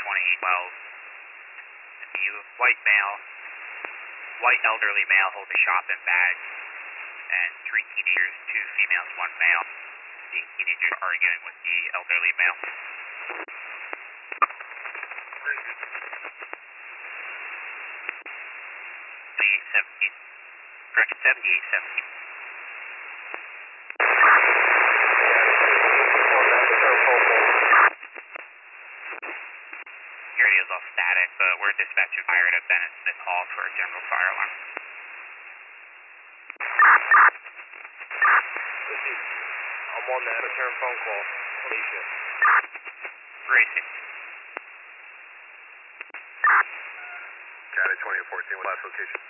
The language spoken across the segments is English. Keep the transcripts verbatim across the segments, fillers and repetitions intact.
twenty twelve. The white male, white elderly male holds a shopping bag, and three teenagers, two females, one male. The teenagers are arguing with the elderly male. seventy-eight seventeen. Correction, seventy-eight seventeen. Your radio is all static, but we're dispatching fire at Bennett Smith Hall for a general fire alarm. I'm on that return phone call. Alicia. Racing. Got it, twenty fourteen, what last location?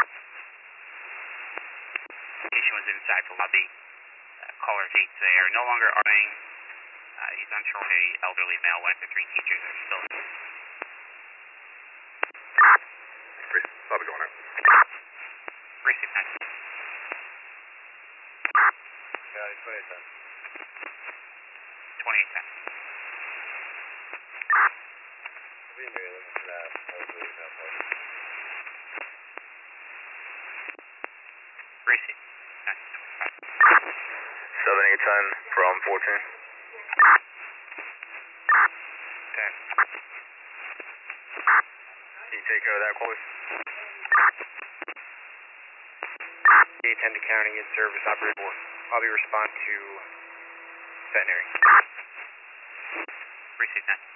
Location was inside the lobby. Uh, caller states they are no longer arguing. Uh, he's unsure where the elderly male went. The three teachers are still. Great, lobby going out. Racing time. Got it, twenty ten. twenty ten. We may look at that. Elderly male part. Racing. seven eight ten from fourteen. ten. Can you take care of that, call? eight ten to county in service, operator four. I'll be respond to veterinary. Racing time.